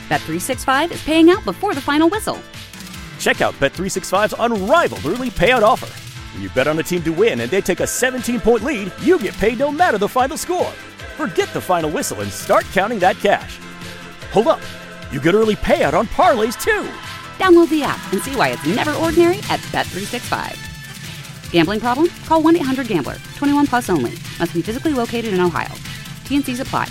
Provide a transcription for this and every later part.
Bet365 is paying out before the final whistle. Check out Bet365's unrivaled early payout offer. When you bet on a team to win and they take a 17-point lead, you get paid no matter the final score. Forget the final whistle and start counting that cash. Hold up. You get early payout on parlays, too. Download the app and see why it's never ordinary at Bet365. Gambling problem? Call 1-800-GAMBLER. 21 plus only. Must be physically located in Ohio. T&Cs apply.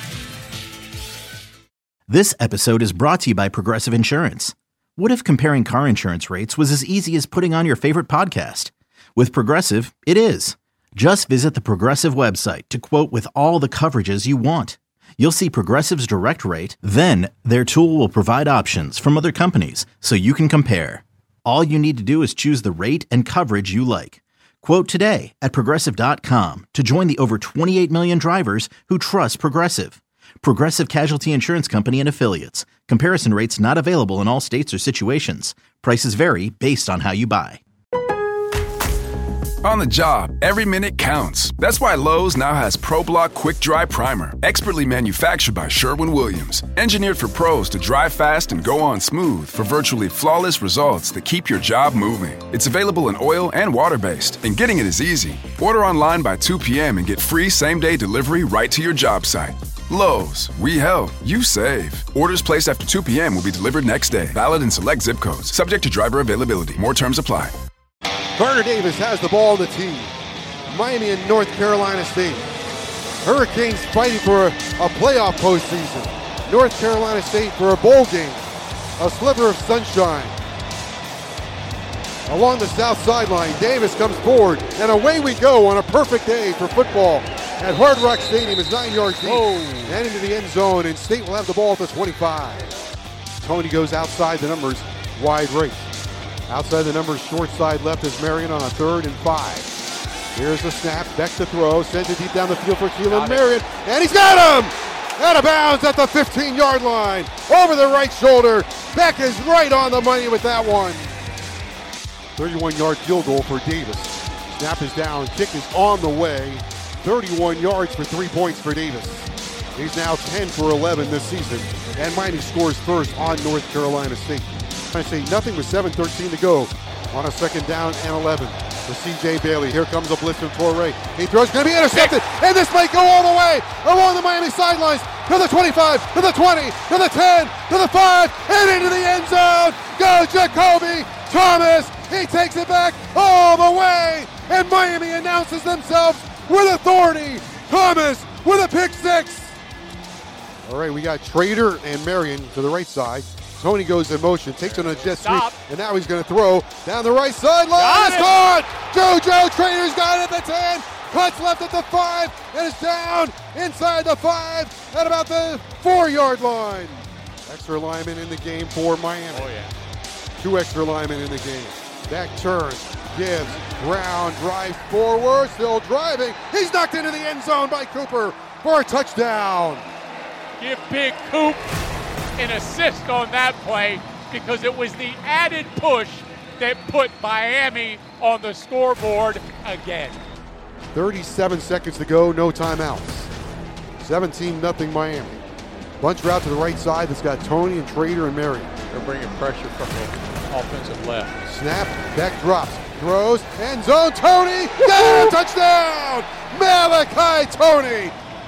This episode is brought to you by Progressive Insurance. What if comparing car insurance rates was as easy as putting on your favorite podcast? With Progressive, it is. Just visit the Progressive website to quote with all the coverages you want. You'll see Progressive's direct rate, then their tool will provide options from other companies so you can compare. All you need to do is choose the rate and coverage you like. Quote today at Progressive.com to join the over 28 million drivers who trust Progressive. Progressive Casualty Insurance Company and Affiliates. Comparison rates not available in all states or situations. Prices vary based on how you buy. On the job, every minute counts. That's why Lowe's now has ProBlock Quick Dry Primer, expertly manufactured by Sherwin-Williams. Engineered for pros to dry fast and go on smooth for virtually flawless results that keep your job moving. It's available in oil and water-based, and getting it is easy. Order online by 2 p.m. and get free same-day delivery right to your job site. Lowe's, we help, you save. Orders placed after 2 p.m. will be delivered next day. Valid in select zip codes. Subject to driver availability. More terms apply. Carter Davis has the ball on the tee. Miami and North Carolina State. Hurricanes fighting for a playoff postseason. North Carolina State for a bowl game. A sliver of sunshine. Along the south sideline, Davis comes forward, and away we go on a perfect day for football at Hard Rock Stadium. Is 9 yards deep and into the end zone, and State will have the ball at the 25. Tony goes outside the numbers, wide right. Outside the numbers, short side left is Marion on a 3rd and 5. Here's the snap, Beck to throw, sends it deep down the field for Keelan Marion, and he's got him! Out of bounds at the 15-yard line, over the right shoulder. Beck is right on the money with that one. 31-yard field goal for Davis. Snap is down, kick is on the way. 31 yards for 3 points for Davis. He's now 10 for 11 this season, and Miami scores first on North Carolina State. I say nothing with 7:13 to go on a 2nd down and 11 for C.J. Bailey. Here comes a blitz from Torrey. He throws, going to be intercepted, and this might go all the way along the Miami sidelines to the 25, to the 20, to the 10, to the 5, and into the end zone. Go Jacoby Thomas. He takes it back all the way, and Miami announces themselves with authority. Thomas with a pick six. All right, we got Trader and Marion to the right side. Tony goes in motion, takes it on a jet sweep, and now he's going to throw down the right sideline. It's gone! JoJo Trader's got it at the 10, cuts left at the 5, and is down inside the 5 at about the 4-yard line. Extra lineman in the game for Miami. Oh, yeah. 2 extra linemen in the game. Back turns, gives, Brown drives forward, still driving. He's knocked into the end zone by Cooper for a touchdown. Give Big Coop an assist on that play because it was the added push that put Miami on the scoreboard again. 37 seconds to go, no timeouts. 17-0 Miami. Bunch route to the right side that's got Tony and Trader and Marion. They're bringing pressure from the offensive left. Snap, Beck drops, throws, end zone, Tony, got him, touchdown! Malachi Tony!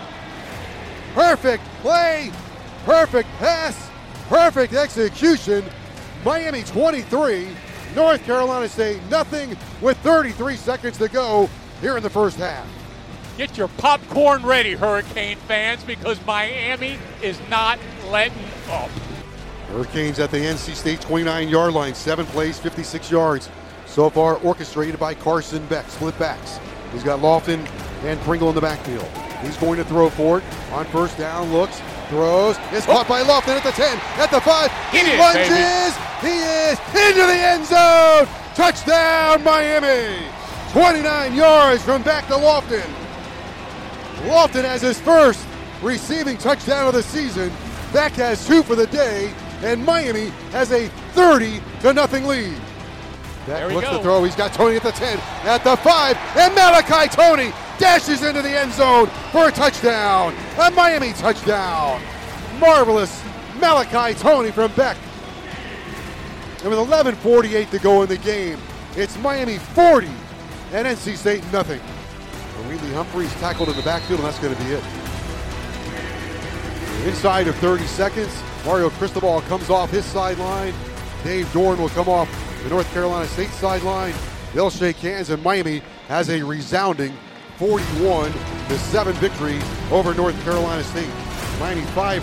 Perfect play, perfect pass, perfect execution. Miami 23, North Carolina State nothing with 33 seconds to go here in the first half. Get your popcorn ready, Hurricane fans, because Miami is not letting up. Hurricanes at the NC State 29-yard line, 7 plays, 56 yards. So far orchestrated by Carson Beck, split backs. He's got Lofton and Pringle in the backfield. He's going to throw for it on first down, looks, throws, is caught by Lofton at the 10, at the 5, he lunges, he is into the end zone, touchdown Miami, 29 yards from Beck to Lofton. Lofton has his first receiving touchdown of the season. Beck has 2 for the day, and Miami has a 30-0 lead. Beck looks to throw, he's got Tony at the 10, at the 5, and Malachi Tony dashes into the end zone for a touchdown, a Miami touchdown. Marvelous Malachi Tony from Beck. And with 11:48 to go in the game, it's Miami 40 and NC State nothing. Wheatley Humphreys tackled in the backfield, and that's going to be it. Inside of 30 seconds, Mario Cristobal comes off his sideline. Dave Dorn will come off the North Carolina State sideline. They'll shake hands, and Miami has a resounding 41-7 victory over North Carolina State. Miami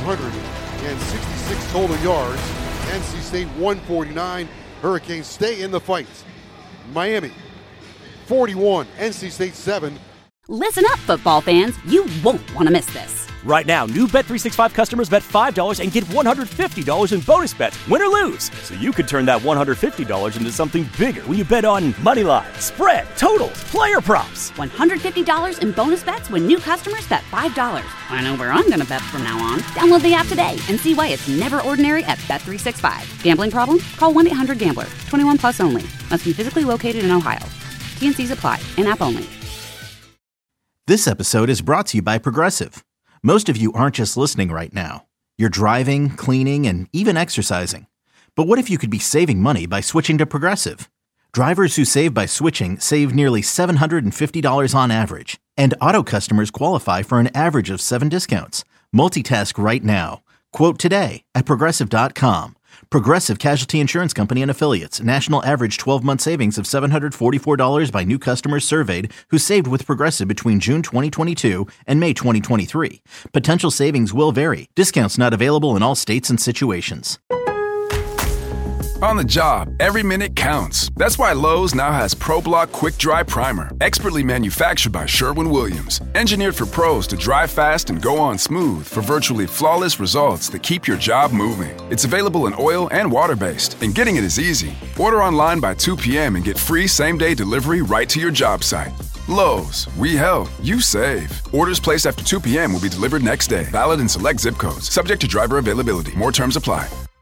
566 total yards. NC State 149. Hurricanes stay in the fight. Miami 41, NC State 7. Listen up, football fans. You won't want to miss this. Right now, new Bet365 customers bet $5 and get $150 in bonus bets, win or lose. So you could turn that $150 into something bigger when you bet on money line, spread, totals, player props. $150 in bonus bets when new customers bet $5. I know where I'm going to bet from now on. Download the app today and see why it's never ordinary at Bet365. Gambling problem? Call 1-800-GAMBLER. 21 plus only. Must be physically located in Ohio. T&Cs apply. In-app only. This episode is brought to you by Progressive. Most of you aren't just listening right now. You're driving, cleaning, and even exercising. But what if you could be saving money by switching to Progressive? Drivers who save by switching save nearly $750 on average. And auto customers qualify for an average of 7 discounts. Multitask right now. Quote today at Progressive.com. Progressive Casualty Insurance Company and Affiliates. National average 12-month savings of $744 by new customers surveyed who saved with Progressive between June 2022 and May 2023. Potential savings will vary. Discounts not available in all states and situations. On the job, every minute counts. That's why Lowe's now has ProBlock Quick Dry Primer, expertly manufactured by Sherwin-Williams. Engineered for pros to dry fast and go on smooth for virtually flawless results that keep your job moving. It's available in oil and water-based, and getting it is easy. Order online by 2 p.m. and get free same-day delivery right to your job site. Lowe's, we help, you save. Orders placed after 2 p.m. will be delivered next day. Valid in select zip codes. Subject to driver availability. More terms apply.